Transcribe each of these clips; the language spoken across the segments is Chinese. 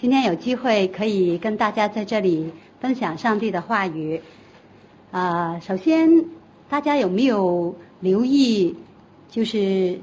今天有机会可以跟大家在这里分享上帝的话语。首先大家有没有留意，就是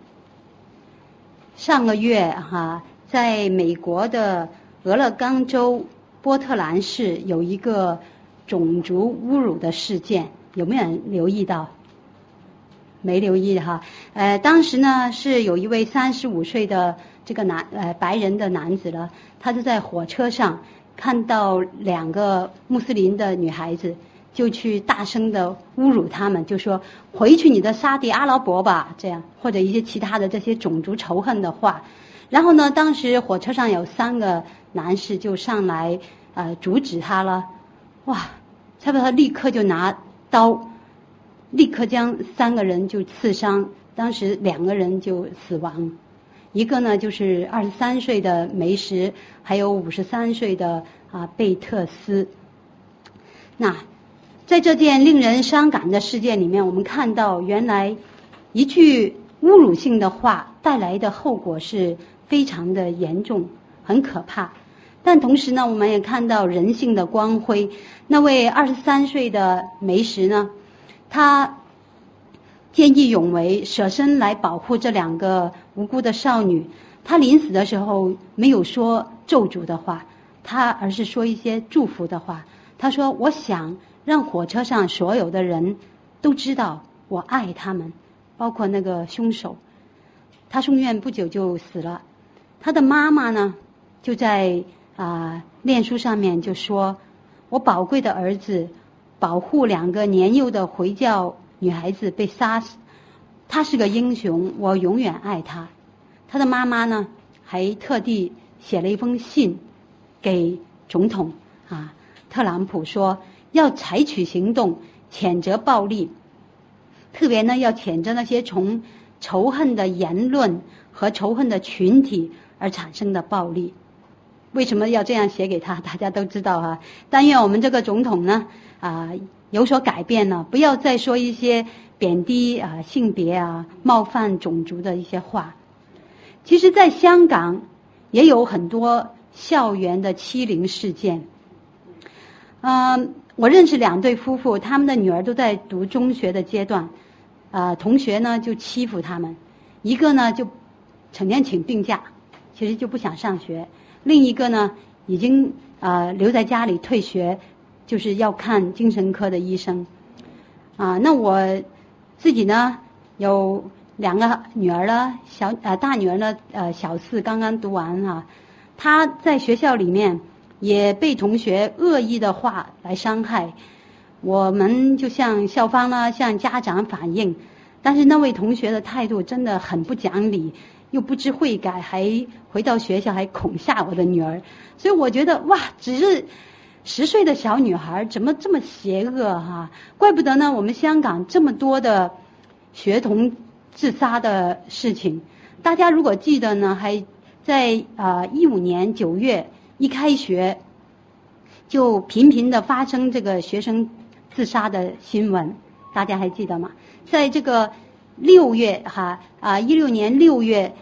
上个月在美国的俄勒冈州波特兰市有一个种族侮辱的事件，有没有人留意到？没留意当时呢是有一位35岁的这个白人的男子了，他就在火车上看到2个穆斯林的女孩子，就去大声的侮辱他们，就说回去你的沙地阿拉伯吧，这样或者一些其他的这些种族仇恨的话。然后呢，当时火车上有3个男士就上来阻止他了，哇，差不多他立刻就拿刀，立刻将3个人就刺伤，当时2个人就死亡，一个呢就是23岁的梅什，还有53岁的贝特斯。那在这件令人伤感的事件里面，我们看到原来一句侮辱性的话带来的后果是非常的严重，很可怕。但同时呢，我们也看到人性的光辉。那位23岁的梅什呢，他见义勇为，舍身来保护这2个无辜的少女。他临死的时候没有说咒诅的话，而是说一些祝福的话。他说，我想让火车上所有的人都知道我爱他们，包括那个凶手。他送院不久就死了。他的妈妈呢就在脸书上面就说，我宝贵的儿子保护2个年幼的回教女孩子被杀死，他是个英雄，我永远爱他。他的妈妈呢还特地写了一封信给总统特朗普，说要采取行动谴责暴力，特别呢要谴责那些从仇恨的言论和仇恨的群体而产生的暴力。为什么要这样写给他？大家都知道但愿我们这个总统呢有所改变呢，不要再说一些贬低性别冒犯种族的一些话。其实在香港也有很多校园的欺凌事件。我认识2对夫妇，他们的女儿都在读中学的阶段，同学呢就欺负他们，一个呢就成天请病假，其实就不想上学，另一个呢已经留在家里退学，就是要看精神科的医生。那我自己呢有2个女儿了，大女儿呢小4刚刚读完她在学校里面也被同学恶意的话来伤害，我们就向校方呢向家长反映，但是那位同学的态度真的很不讲理，又不知悔改，还回到学校还恐吓我的女儿。所以我觉得哇，只是10岁的小女孩怎么这么邪恶怪不得呢我们香港这么多的学童自杀的事情。大家如果记得呢，还在15年9月一开学就频频的发生这个学生自杀的新闻，大家还记得吗？在这个6月16年6月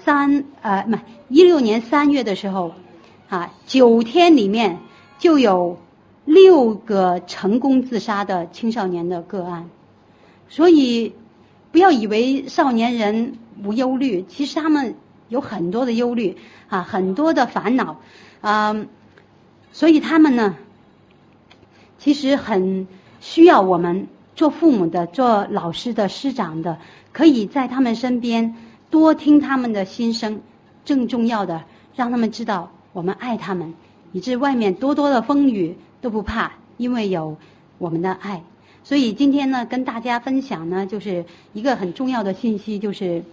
16年3月的时候9天里面就有6个成功自杀的青少年的个案。所以不要以为少年人无忧虑，其实他们有很多的忧虑很多的烦恼所以他们呢其实很需要我们做父母的、做老师的、师长的，可以在他们身边多听他们的心声，更重要的让他们知道我们爱他们，以致外面多多的风雨都不怕，因为有我们的爱。所以今天呢跟大家分享呢就是一个很重要的信息，就是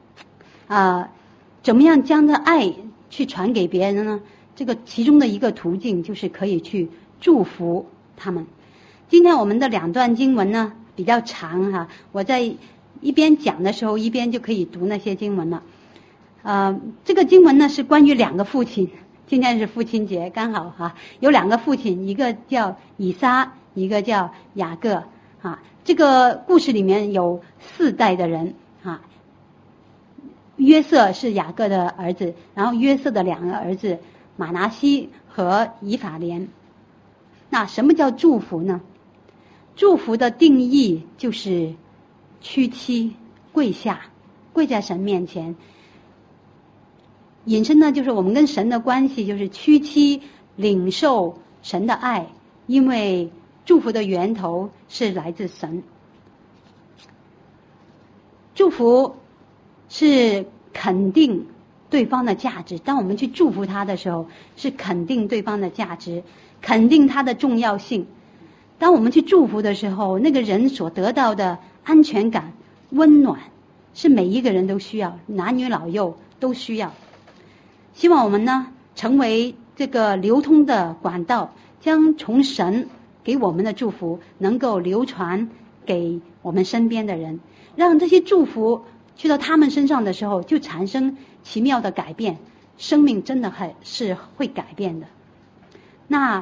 怎么样将这爱去传给别人呢？这个其中的一个途径就是可以去祝福他们。今天我们的2段经文呢比较长我在一边讲的时候一边就可以读那些经文了。这个经文呢是关于2个父亲，今天是父亲节，刚好有2个父亲，一个叫以撒，一个叫雅各这个故事里面有4代的人约瑟是雅各的儿子，然后约瑟的2个儿子玛拿西和以法莲。那什么叫祝福呢？祝福的定义就是屈膝跪下，跪在神面前。引申呢，就是我们跟神的关系就是屈膝领受神的爱，因为祝福的源头是来自神。祝福是肯定对方的价值，当我们去祝福他的时候，是肯定对方的价值，肯定他的重要性。当我们去祝福的时候，那个人所得到的安全感、温暖，是每一个人都需要，男女老幼都需要。希望我们呢，成为这个流通的管道，将从神给我们的祝福能够流传给我们身边的人，让这些祝福去到他们身上的时候，就产生奇妙的改变，生命真的是会改变的。那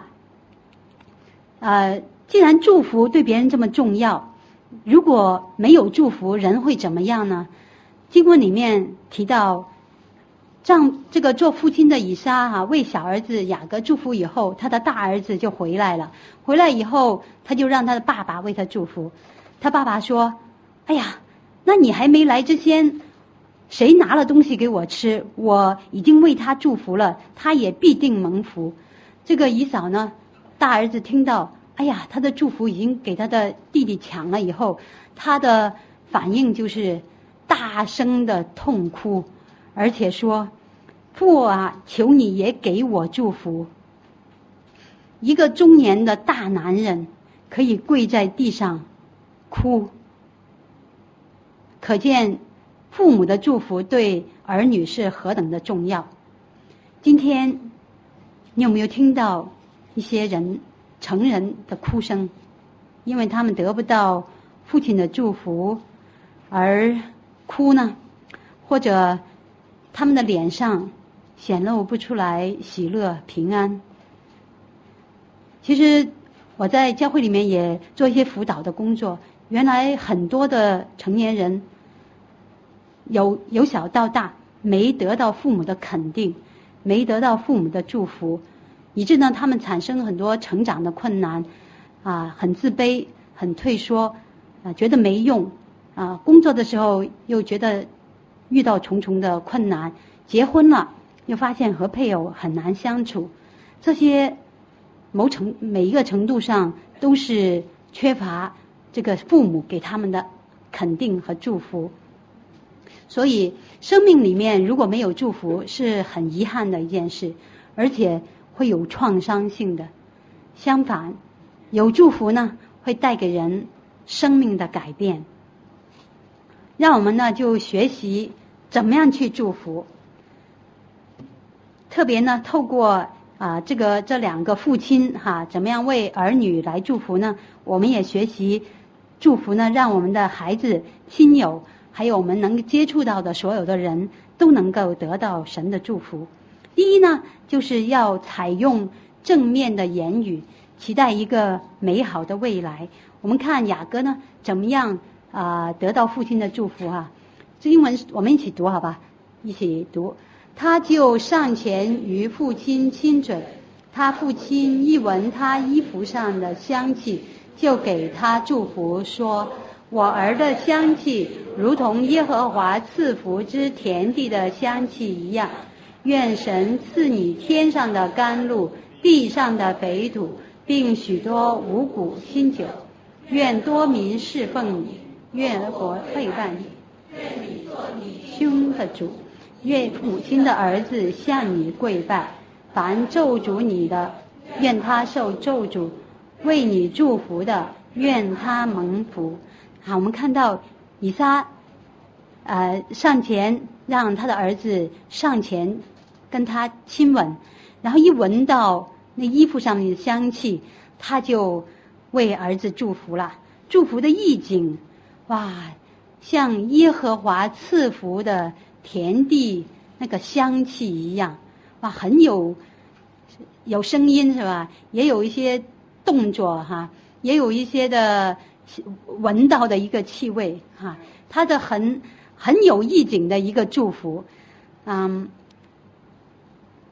既然祝福对别人这么重要，如果没有祝福，人会怎么样呢？经文里面提到，这个做父亲的以撒为小儿子雅各祝福以后，他的大儿子就回来了。回来以后，他就让他的爸爸为他祝福。他爸爸说：“哎呀，那你还没来之前，谁拿了东西给我吃？我已经为他祝福了，他也必定蒙福。”这个以扫呢，大儿子听到，哎呀，他的祝福已经给他的弟弟抢了以后，他的反应就是大声的痛哭，而且说：“父啊，求你也给我祝福。”一个中年的大男人可以跪在地上哭，可见父母的祝福对儿女是何等的重要。今天你有没有听到一些成人的哭声？因为他们得不到父亲的祝福而哭呢？或者他们的脸上显露不出来喜乐平安？其实我在教会里面也做一些辅导的工作，原来很多的成年人由小到大没得到父母的肯定，没得到父母的祝福，以致呢他们产生很多成长的困难，很自卑，很退缩，觉得没用，工作的时候又觉得遇到重重的困难，结婚了又发现和配偶很难相处，这些每一个程度上都是缺乏这个父母给他们的肯定和祝福。所以生命里面如果没有祝福是很遗憾的一件事，而且会有创伤性的。相反，有祝福呢，会带给人生命的改变。让我们呢就学习怎么样去祝福，特别呢透过这两个父亲怎么样为儿女来祝福呢？我们也学习祝福呢，让我们的孩子、亲友，还有我们能接触到的所有的人都能够得到神的祝福。第一呢，就是要采用正面的言语，期待一个美好的未来。我们看雅各呢，怎么样得到父亲的祝福这英文我们一起读好吧？一起读。他就上前与父亲亲嘴，他父亲一闻他衣服上的香气，就给他祝福说：“我儿的香气如同耶和华赐福之田地的香气一样，愿神赐你天上的甘露，地上的肥土，并许多五谷新酒。愿多民侍奉你，愿国陪伴你，愿你做你兄的主。愿母亲的儿子向你跪拜，凡咒诅你的，愿他受咒诅；为你祝福的，愿他蒙福。”我们看到以撒上前让他的儿子上前跟他亲吻，然后一闻到那衣服上面的香气，他就为儿子祝福了。祝福的意境，像耶和华赐福的田地那个香气一样，很有声音是吧？也有一些动作也有一些的闻到的一个气味它的很有意境的一个祝福。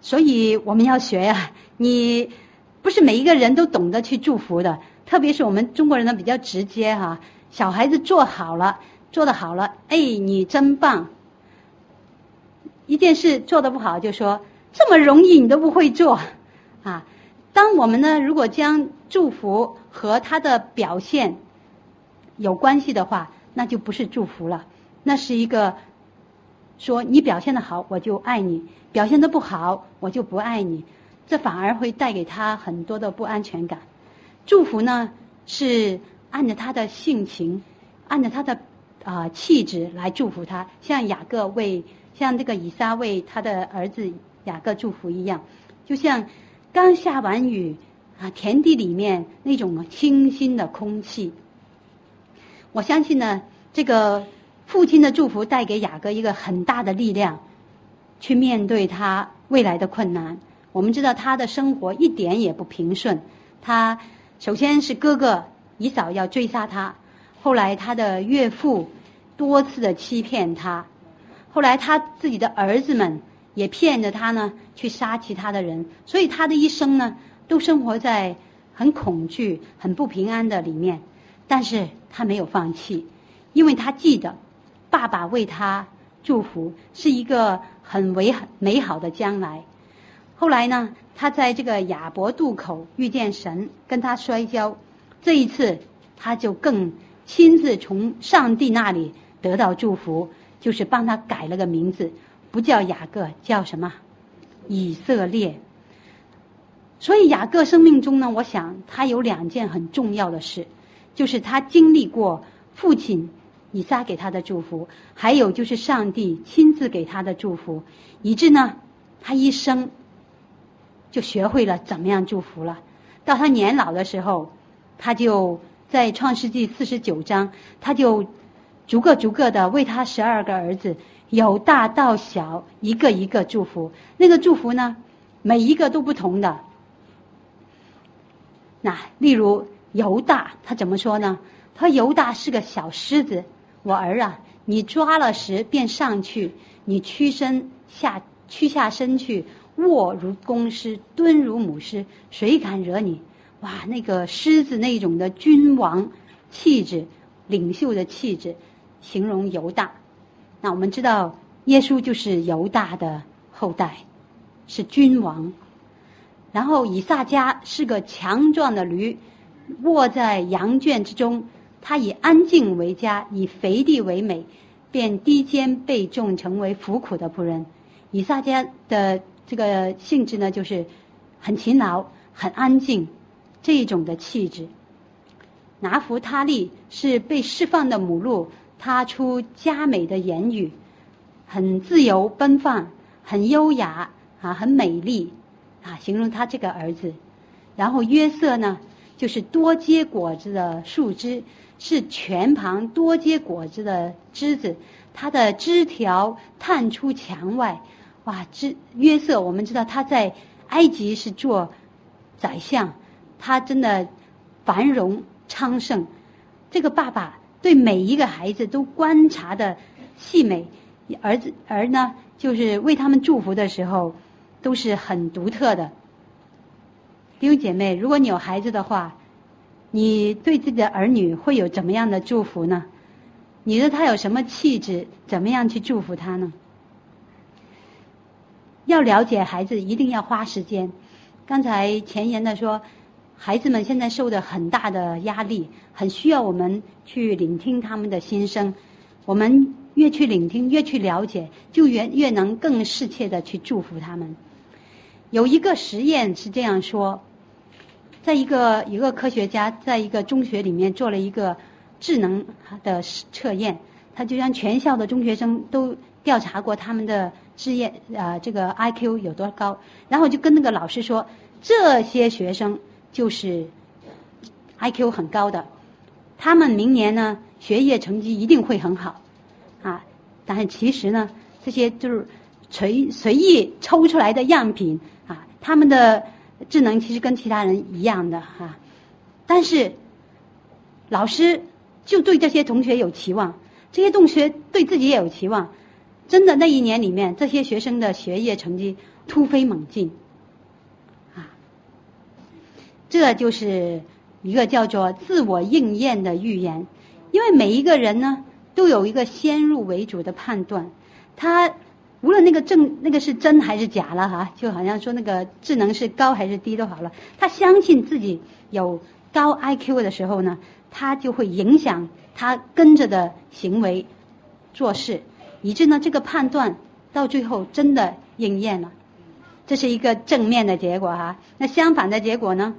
所以我们要学啊，你不是每一个人都懂得去祝福的，特别是我们中国人呢比较直接哈，小孩子做好了，做得好了，哎，你真棒。一件事做得不好就说这么容易你都不会做啊。当我们呢如果将祝福和他的表现有关系的话，那就不是祝福了，那是一个说你表现得好我就爱你，表现得不好我就不爱你，这反而会带给他很多的不安全感。祝福呢是按着他的性情，按着他的气质来祝福他，像像这个以撒为他的儿子雅各祝福一样，就像刚下完雨田地里面那种清新的空气。我相信呢，这个父亲的祝福带给雅各一个很大的力量，去面对他未来的困难。我们知道他的生活一点也不平顺，他首先是哥哥以扫要追杀他，后来他的岳父多次的欺骗他，后来他自己的儿子们也骗着他呢去杀其他的人，所以他的一生呢都生活在很恐惧很不平安的里面。但是他没有放弃，因为他记得爸爸为他祝福是一个很美好的将来。后来呢，他在这个雅博渡口遇见神，跟他摔跤，这一次他就更亲自从上帝那里得到祝福，就是帮他改了个名字，不叫雅各，叫什么？以色列。所以雅各生命中呢，我想他有2件很重要的事，就是他经历过父亲以撒给他的祝福，还有就是上帝亲自给他的祝福，以致呢他一生就学会了怎么样祝福了。到他年老的时候，他就在创世纪49章，他就逐个的为他12个儿子由大到小一个一个祝福。那个祝福呢每一个都不同的。那例如犹大，他怎么说呢？他犹大是个小狮子，我儿啊，你抓了食便上去，你屈下身去，卧如公狮，蹲如母狮，谁敢惹你？哇，那个狮子那种的君王气质，领袖的气质，形容犹大。那我们知道耶稣就是犹大的后代，是君王。然后以撒迦是个强壮的驴，卧在羊圈之中，他以安静为家，以肥地为美，便低肩背重，成为服苦的仆人。以撒迦的这个性质呢，就是很勤劳很安静这一种的气质。拿弗他利是被释放的母鹿，他出佳美的言语，很自由奔放，很优雅很美丽形容他这个儿子。然后约瑟呢，就是多结果子的树枝，是泉旁多结果子的枝子，它的枝条探出墙外。哇，约瑟我们知道他在埃及是做宰相，他真的繁荣昌盛。这个爸爸对每一个孩子都观察的细美，儿呢就是为他们祝福的时候都是很独特的。弟兄姐妹，如果你有孩子的话，你对自己的儿女会有怎么样的祝福呢？你说他有什么气质，怎么样去祝福他呢？要了解孩子一定要花时间。刚才前言的说，孩子们现在受的很大的压力，很需要我们去聆听他们的心声。我们越去聆听，越去了解，就越能更适切的去祝福他们。有一个实验是这样说，在一个科学家在一个中学里面做了一个智能的测验，他就让全校的中学生都调查过他们的这个 IQ 有多高，然后就跟那个老师说，这些学生就是 IQ 很高的，他们明年呢学业成绩一定会很好但是其实呢这些就是随意抽出来的样品他们的智能其实跟其他人一样的但是老师就对这些同学有期望，这些同学对自己也有期望。真的那一年里面，这些学生的学业成绩突飞猛进啊。这就是一个叫做自我应验的预言。因为每一个人呢都有一个先入为主的判断，他无论那个是真还是假了哈，就好像说那个智能是高还是低都好了，他相信自己有高 IQ 的时候呢，他就会影响他跟着的行为做事，以致呢这个判断到最后真的应验了，这是一个正面的结果哈。那相反的结果呢，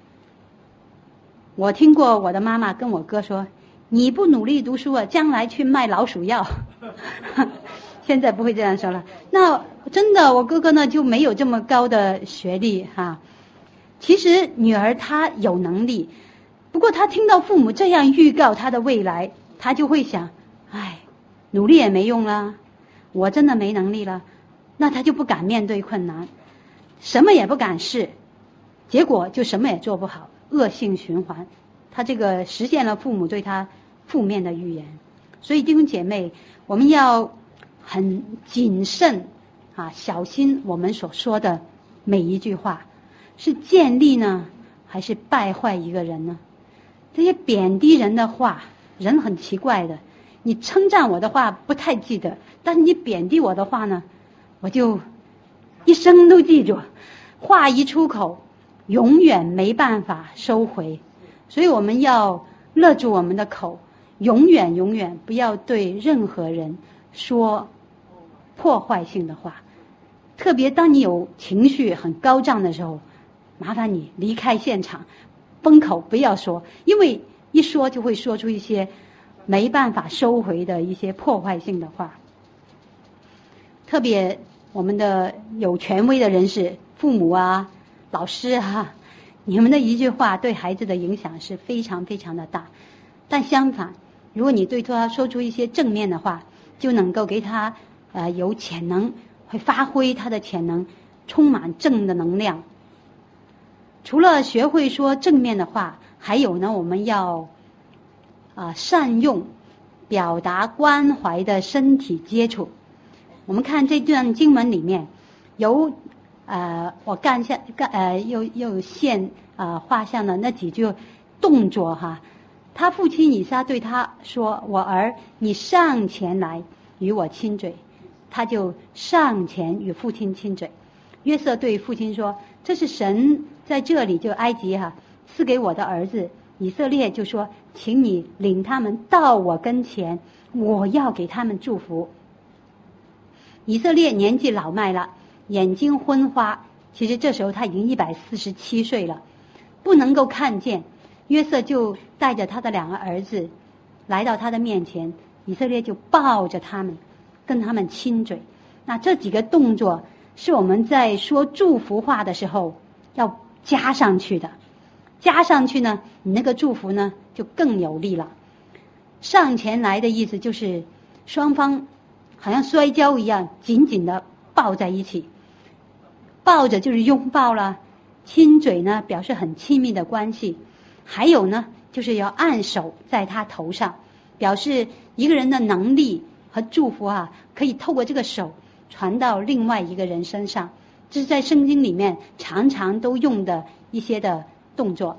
我听过我的妈妈跟我哥说，你不努力读书啊，将来去卖老鼠药。现在不会这样说了。那真的我哥哥呢就没有这么高的学历哈。其实女儿她有能力，不过她听到父母这样预告她的未来，她就会想，哎，努力也没用啦，我真的没能力了，那她就不敢面对困难，什么也不敢试，结果就什么也做不好，恶性循环。她这个实现了父母对她负面的预言。所以弟兄姐妹，我们要很谨慎啊，小心我们所说的每一句话，是建立呢还是败坏一个人呢？这些贬低人的话，人很奇怪的，你称赞我的话不太记得，但是你贬低我的话呢，我就一生都记住，话一出口永远没办法收回。所以我们要勒住我们的口，永远不要对任何人说破坏性的话。特别当你有情绪很高涨的时候，麻烦你离开现场，封口不要说，因为一说就会说出一些没办法收回的一些破坏性的话。特别我们的有权威的人士，父母啊、老师啊，你们的一句话对孩子的影响是非常非常的大。但相反，如果你对他说出一些正面的话，就能够给他有潜能，会发挥他的潜能，充满正的能量。除了学会说正面的话，还有呢，我们要善用表达关怀的身体接触。我们看这段经文里面有我又现画像的那几句动作哈。他父亲以撒对他说，我儿，你上前来与我亲嘴，他就上前与父亲亲嘴。约瑟对父亲说，这是神在这里，就埃及赐给我的儿子。以色列就说，请你领他们到我跟前，我要给他们祝福。以色列年纪老迈了，眼睛昏花，其实这时候他已经147岁了，不能够看见。约瑟就带着他的2个儿子来到他的面前，以色列就抱着他们，跟他们亲嘴。那这几个动作是我们在说祝福话的时候要加上去的，加上去呢，你那个祝福呢就更有力了。上前来的意思就是双方好像摔跤一样紧紧的抱在一起，抱着就是拥抱了，亲嘴呢表示很亲密的关系。还有呢就是要按手在他头上，表示一个人的能力和祝福可以透过这个手传到另外一个人身上。这是在圣经里面常常都用的一些的动作。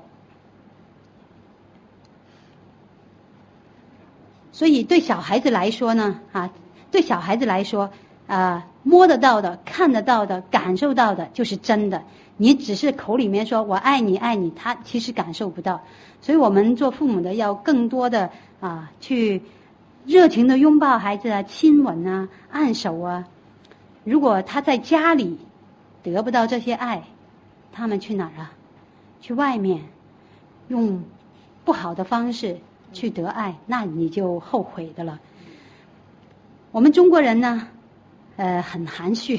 所以对小孩子来说呢对小孩子来说摸得到的、看得到的、感受到的就是真的。你只是口里面说我爱你爱你，他其实感受不到。所以我们做父母的要更多的去热情的拥抱孩子亲吻按手如果他在家里得不到这些爱，他们去哪儿去外面用不好的方式去得爱，那你就后悔的了。我们中国人呢很含蓄，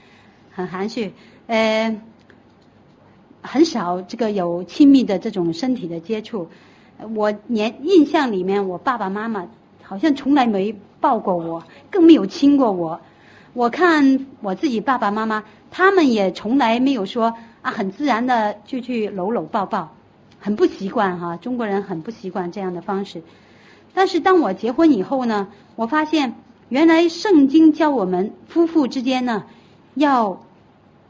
很少这个有亲密的这种身体的接触。我印象里面，我爸爸妈妈好像从来没抱过我，更没有亲过我。我看我自己爸爸妈妈，他们也从来没有说很自然的就去搂搂抱抱，很不习惯中国人很不习惯这样的方式。但是当我结婚以后呢，我发现原来圣经教我们夫妇之间呢要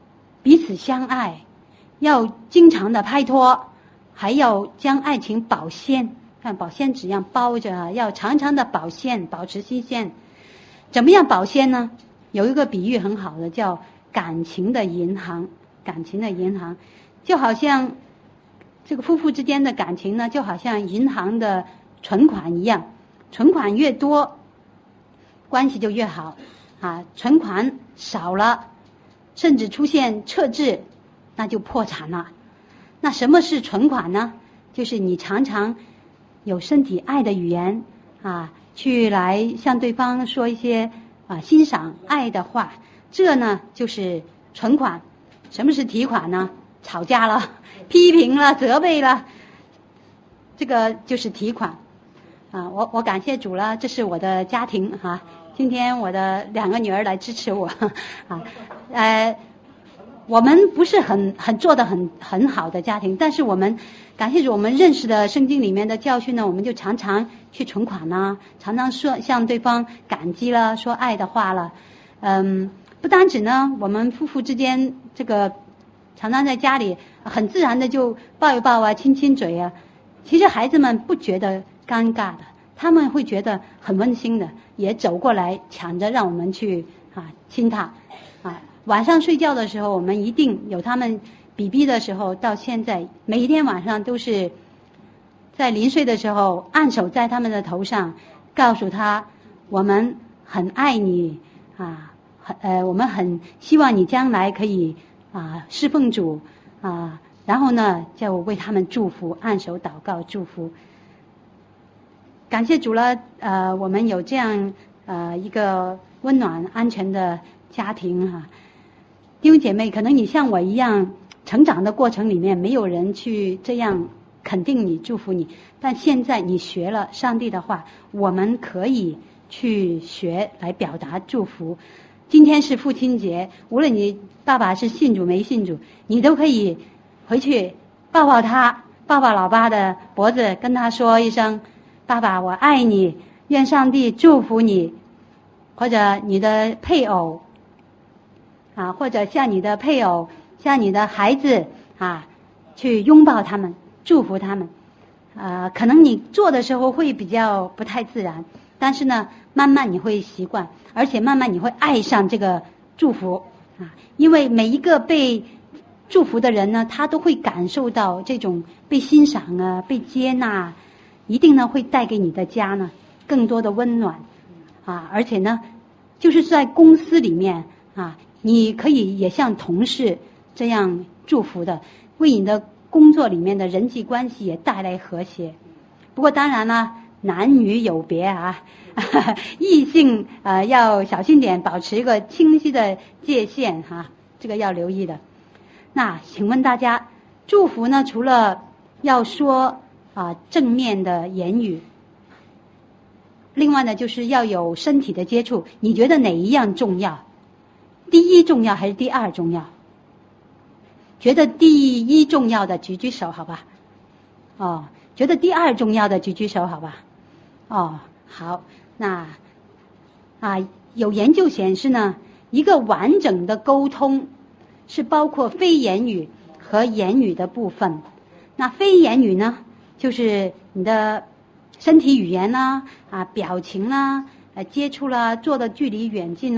彼此相爱，要经常的拍拖，还要将爱情保鲜，看保鲜纸一样包着啊，要常常的保鲜，保持新鲜。怎么样保鲜呢？有一个比喻很好的，叫感情的银行。感情的银行就好像这个夫妇之间的感情呢，就好像银行的存款一样，存款越多关系就越好啊，存款少了甚至出现赤字，那就破产了。那什么是存款呢？就是你常常有身体爱的语言啊，去来向对方说一些欣赏爱的话，这呢就是存款。什么是提款呢？吵架了，批评了，责备了，这个就是提款啊。我感谢主了，这是我的家庭啊。今天我的2个女儿来支持我啊。我们不是很做得很好的家庭，但是我们感谢主，我们认识的圣经里面的教训呢，我们就常常去存款啦，常常说向对方感激了，说爱的话了。不单止呢，我们夫妇之间这个常常在家里很自然的就抱一抱啊，亲亲嘴啊，其实孩子们不觉得尴尬的，他们会觉得很温馨的，也走过来抢着让我们去亲他啊。晚上睡觉的时候，我们一定有他们BB的时候，到现在每一天晚上都是在临睡的时候按手在他们的头上，告诉他我们很爱你啊。我们很希望你将来可以侍奉主啊，然后呢就为他们祝福，按手祷告祝福。感谢主了，我们有这样一个温暖安全的家庭弟兄姐妹，可能你像我一样成长的过程里面没有人去这样肯定你祝福你，但现在你学了上帝的话，我们可以去学来表达祝福。今天是父亲节，无论你爸爸是信主没信主，你都可以回去抱抱他，抱抱老爸的脖子，跟他说一声爸爸我爱你，愿上帝祝福你。或者你的配偶或者像你的配偶，像你的孩子去拥抱他们，祝福他们可能你做的时候会比较不太自然，但是呢慢慢你会习惯，而且慢慢你会爱上这个祝福因为每一个被祝福的人呢，他都会感受到这种被欣赏被接纳，一定呢会带给你的家呢更多的温暖而且呢就是在公司里面你可以也像同事这样祝福的，为你的工作里面的人际关系也带来和谐。不过当然了，男女有别异性要小心点，保持一个清晰的界限这个要留意的。那请问大家，祝福呢除了要说正面的言语，另外呢就是要有身体的接触，你觉得哪一样重要？第一重要还是第二重要？觉得第一重要的举举手好吧。觉得第二重要的举举手好吧。好，那有研究显示呢，一个完整的沟通是包括非言语和言语的部分。那非言语呢，就是你的身体语言啦表情啦接触啦，做的距离远近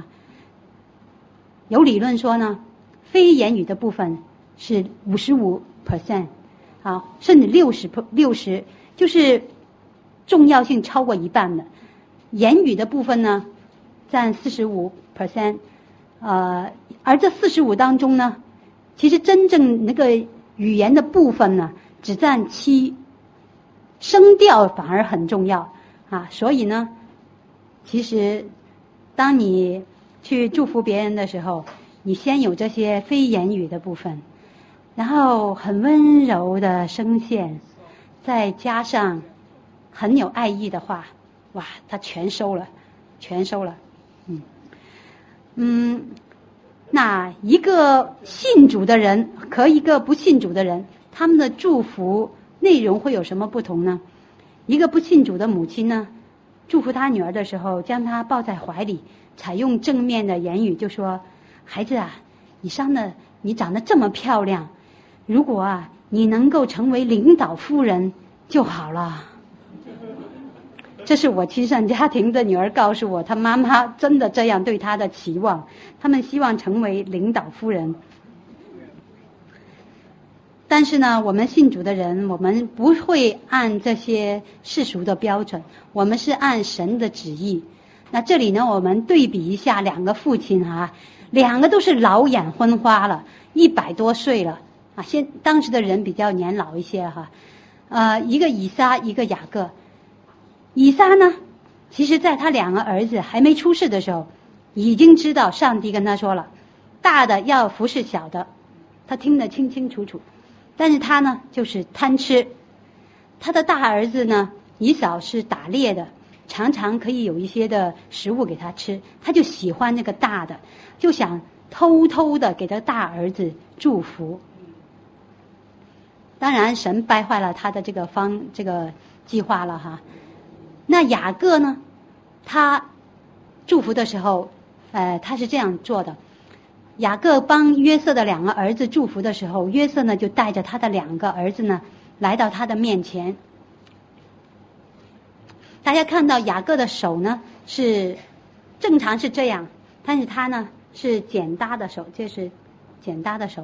有理论说呢，非言语的部分是55%甚至60%，就是重要性超过一半的。言语的部分呢占45%而这45当中呢，其实真正那个语言的部分呢只占7%，声调反而很重要所以呢其实当你去祝福别人的时候，你先有这些非言语的部分，然后很温柔的声线，再加上很有爱意的话，哇，他全收了。那一个信主的人和一个不信主的人，他们的祝福内容会有什么不同呢？一个不信主的母亲呢，祝福她女儿的时候，将她抱在怀里，采用正面的言语，就说孩子你上了你长得这么漂亮，如果你能够成为领导夫人就好了。这是我亲生家庭的女儿告诉我，她妈妈真的这样对她的期望，他们希望成为领导夫人。但是呢，我们信主的人，我们不会按这些世俗的标准，我们是按神的旨意。那这里呢，我们对比一下两个父亲两个都是老眼昏花了，100多岁了当时的人比较年老一些一个以撒，一个雅各。以撒呢，其实在他2个儿子还没出世的时候，已经知道上帝跟他说了，大的要服侍小的，他听得清清楚楚。但是他呢，就是贪吃。他的大儿子呢，以扫是打猎的，常常可以有一些的食物给他吃，他就喜欢那个大的，就想偷偷的给他大儿子祝福。当然神败坏了他的这个计划了那雅各呢，他祝福的时候他是这样做的。雅各帮约瑟的2个儿子祝福的时候，约瑟呢就带着他的2个儿子呢来到他的面前。大家看到雅各的手呢是正常是这样，但是他呢是简搭的手，这是简搭的手。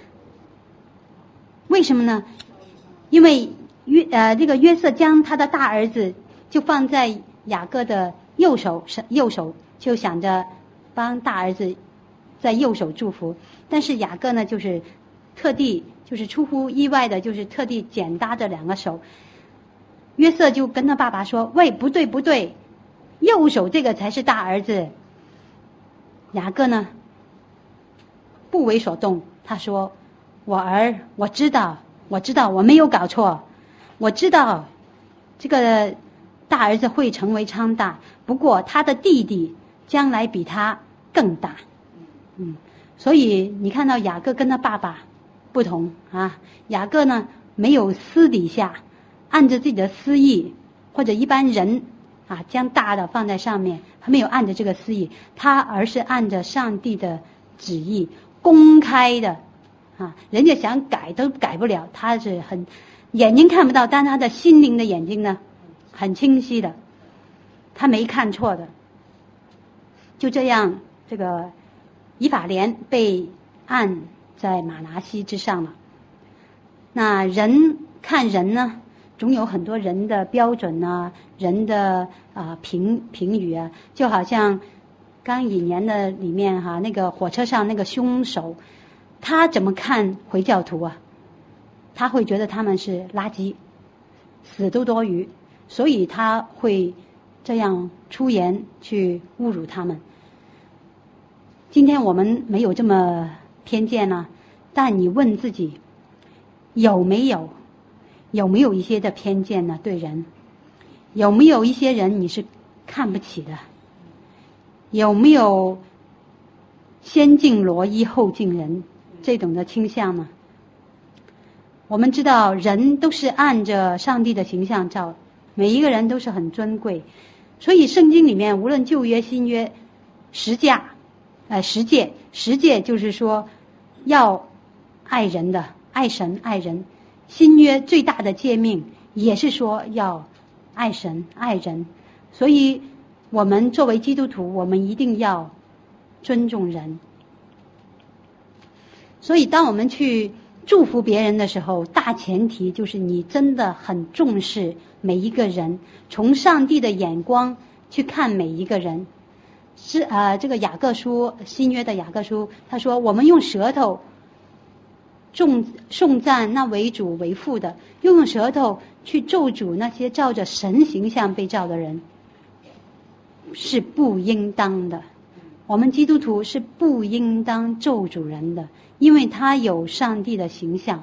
为什么呢？因为这个约瑟将他的大儿子就放在雅各的右手，就想着帮大儿子在右手祝福。但是雅各呢就是特地就是出乎意外的，就是特地简搭着2个手。约瑟就跟他爸爸说，喂，不对，右手这个才是大儿子。雅各呢不为所动，他说，我知道我没有搞错，我知道这个大儿子会成为昌大，不过他的弟弟将来比他更大。所以你看到雅各跟他爸爸不同雅各呢没有私底下按着自己的私意，或者一般人将大的放在上面，他没有按着这个私意，他而是按着上帝的旨意，公开的人家想改都改不了，他是眼睛看不到，但他的心灵的眼睛呢很清晰的，他没看错的。就这样，这个以法莲被按在玛拿西之上了。那人看人呢，总有很多人的标准人的评语就好像刚引言的里面那个火车上那个凶手，他怎么看回教徒他会觉得他们是垃圾，死都多余，所以他会这样出言去侮辱他们。今天我们没有这么偏见但你问自己有没有一些的偏见呢？对人有没有一些人你是看不起的？有没有先敬罗衣后敬人这种的倾向呢？我们知道人都是按着上帝的形象造，每一个人都是很尊贵，所以圣经里面无论旧约新约十诫就是说要爱人的，爱神爱人。新约最大的诫命也是说要爱神爱人，所以我们作为基督徒，我们一定要尊重人。所以当我们去祝福别人的时候，大前提就是你真的很重视每一个人，从上帝的眼光去看每一个人。是这个雅各书，新约的雅各书，他说我们用舌头颂赞那为主为父的，用舌头去咒诅那些照着神形象被造的人，是不应当的。我们基督徒是不应当咒诅人的，因为他有上帝的形象。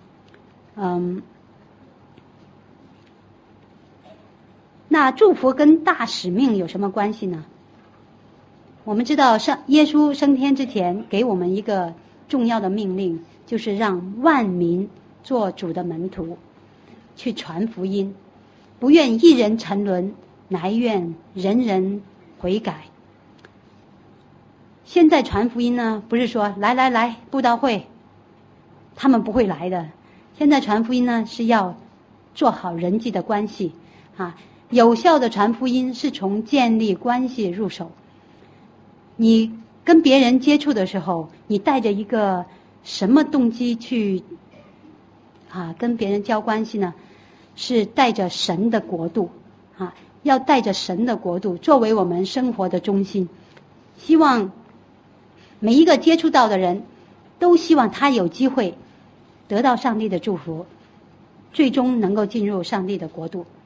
那祝福跟大使命有什么关系呢？我们知道耶稣升天之前给我们一个重要的命令，就是让万民做主的门徒，去传福音，不愿一人沉沦，乃愿人人悔改。 现在传福音呢，不是说来布道会，他们不会来的。现在传福音呢，是要做好人际的关系啊。有效的传福音是从建立关系入手。你跟别人接触的时候，你带着一个什么动机去跟别人交关系呢？是带着神的国度啊，要带着神的国度作为我们生活的中心。希望每一个接触到的人都希望他有机会得到上帝的祝福，最终能够进入上帝的国度。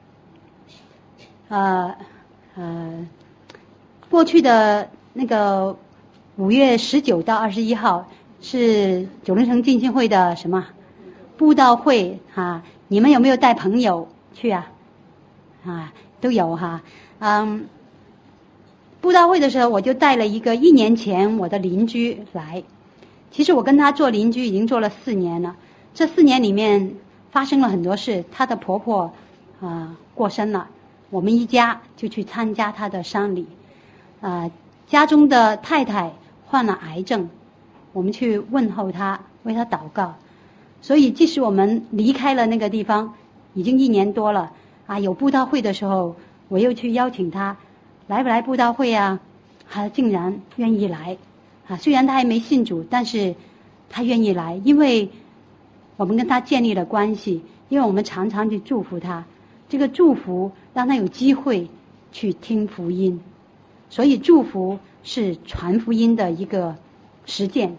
过去的那个5月19到21号是九龙城浸信会的什么布道会啊？你们有没有带朋友去啊？都有哈。布道会的时候，我就带了一个1年前我的邻居来。其实我跟他做邻居已经做了4年了。这4年里面发生了很多事。她的婆婆过身了，我们一家就去参加她的丧礼。家中的太太患了癌症，我们去问候她，为她祷告。所以即使我们离开了那个地方已经1年多了有布道会的时候，我又去邀请她来不来布道会啊？她竟然愿意来虽然她还没信主，但是她愿意来，因为我们跟她建立了关系，因为我们常常去祝福她，这个祝福让她有机会去听福音。所以祝福是传福音的一个实践。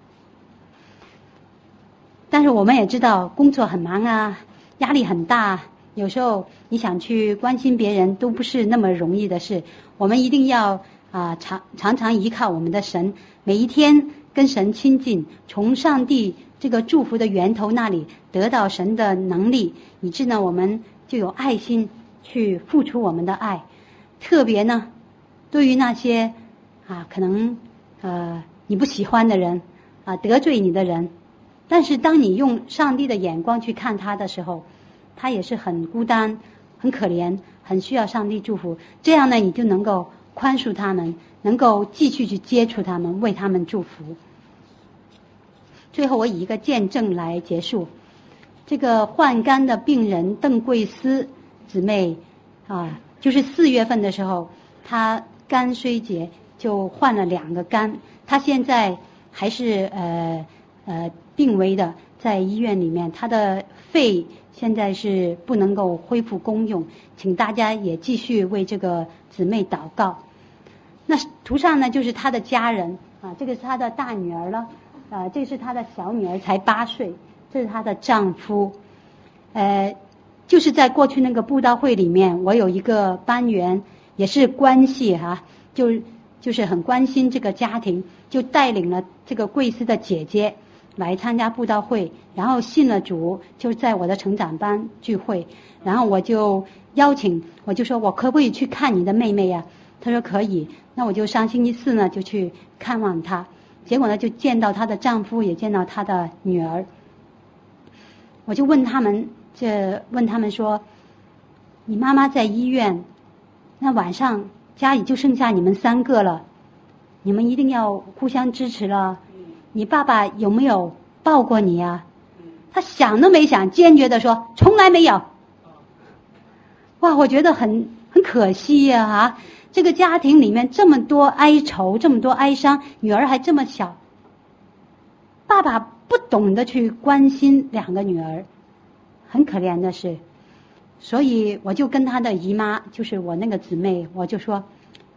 但是我们也知道工作很忙压力很大，有时候你想去关心别人都不是那么容易的事。我们一定要常常依靠我们的神，每一天跟神亲近，从上帝这个祝福的源头那里得到神的能力，以致呢我们就有爱心去付出我们的爱。特别呢对于那些可能你不喜欢的人得罪你的人，但是当你用上帝的眼光去看他的时候，他也是很孤单很可怜，很需要上帝祝福。这样呢你就能够宽恕他们，能够继续去接触他们，为他们祝福。最后我以一个见证来结束。这个患肝的病人邓桂思姊妹就是4月份的时候，她肝衰竭，就换了2个肝。她现在还是病危的，在医院里面。她的肺现在是不能够恢复功用，请大家也继续为这个姊妹祷告。那图上呢就是她的家人这个是她的大女儿了这是她的小女儿才8岁，这是她的丈夫。就是在过去那个布道会里面，我有一个班员也是关系就是很关心这个家庭，就带领了这个贵司的姐姐来参加布道会，然后信了主，就在我的成长班聚会。然后我就邀请，我就说我可不可以去看你的妹妹呀？她说可以。那我就上星期4呢就去看望她，结果呢就见到她的丈夫，也见到她的女儿。我就问他们说，你妈妈在医院，那晚上家里就剩下你们3个了，你们一定要互相支持了。你爸爸有没有抱过你啊？他想都没想，坚决地说从来没有。哇，我觉得很可惜这个家庭里面这么多哀愁，这么多哀伤，女儿还这么小，爸爸不懂得去关心2个女儿，很可怜的是。所以我就跟他的姨妈，就是我那个姊妹，我就说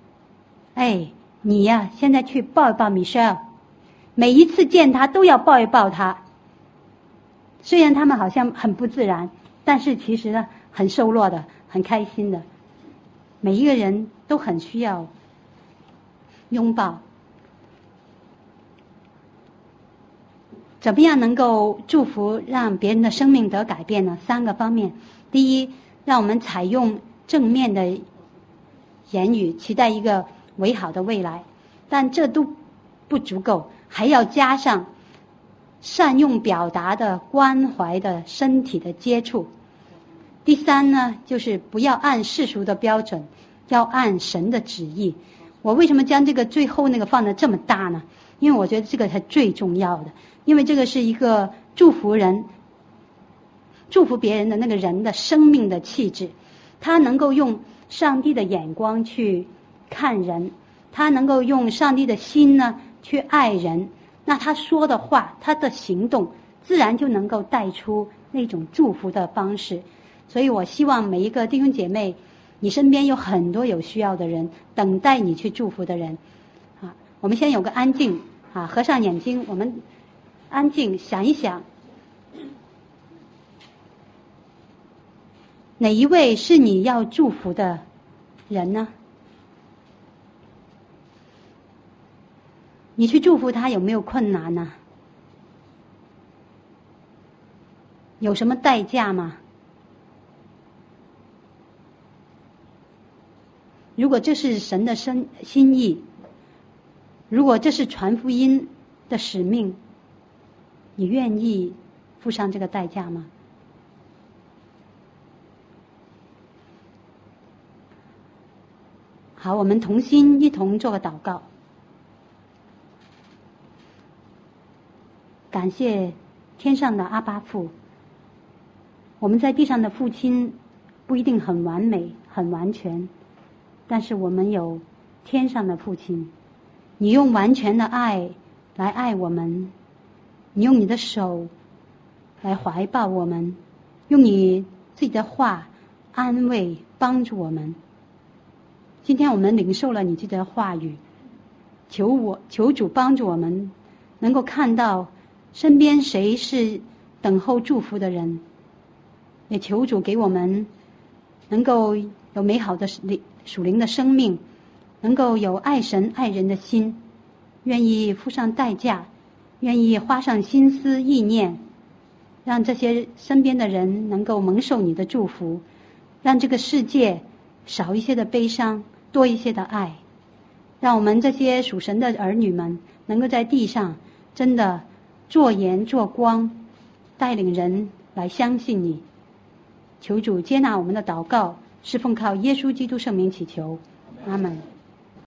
你呀现在去抱一抱 Michelle， 每一次见她都要抱一抱她。虽然他们好像很不自然，但是其实呢很受落的，很开心的。每一个人都很需要拥抱。怎么样能够祝福让别人的生命得改变呢？3个方面。第一，让我们采用正面的言语，期待一个美好的未来，但这都不足够，还要加上善用表达的关怀的身体的接触。第3呢，就是不要按世俗的标准，要按神的旨意。 我为什么将这个最后那个放得这么大呢？因为我觉得这个才最重要的，因为这个是一个祝福别人的那个人的生命的气质，他能够用上帝的眼光去看人，他能够用上帝的心呢去爱人，那他说的话，他的行动自然就能够带出那种祝福的方式。所以我希望每一个弟兄姐妹，你身边有很多有需要的人，等待你去祝福的人。我们先有个安静，合上眼睛，我们安静想一想，哪一位是你要祝福的人呢？你去祝福他有没有困难呢？有什么代价吗？如果这是神的心意，如果这是传福音的使命，你愿意付上这个代价吗？好，我们同心一同做个祷告。感谢天上的阿爸父，我们在地上的父亲不一定很完美很完全，但是我们有天上的父亲，你用完全的爱来爱我们，你用你的手来怀抱我们，用你自己的话安慰帮助我们。今天我们领受了你自己的话语，求主帮助我们能够看到身边谁是等候祝福的人，也求主给我们能够有美好的属灵的生命，能够有爱神爱人的心，愿意付上代价，愿意花上心思意念，让这些身边的人能够蒙受你的祝福，让这个世界少一些的悲伤，多一些的爱，让我们这些属神的儿女们能够在地上真的做盐做光，带领人来相信你。求主接纳我们的祷告，是奉靠耶稣基督圣名祈求，阿们。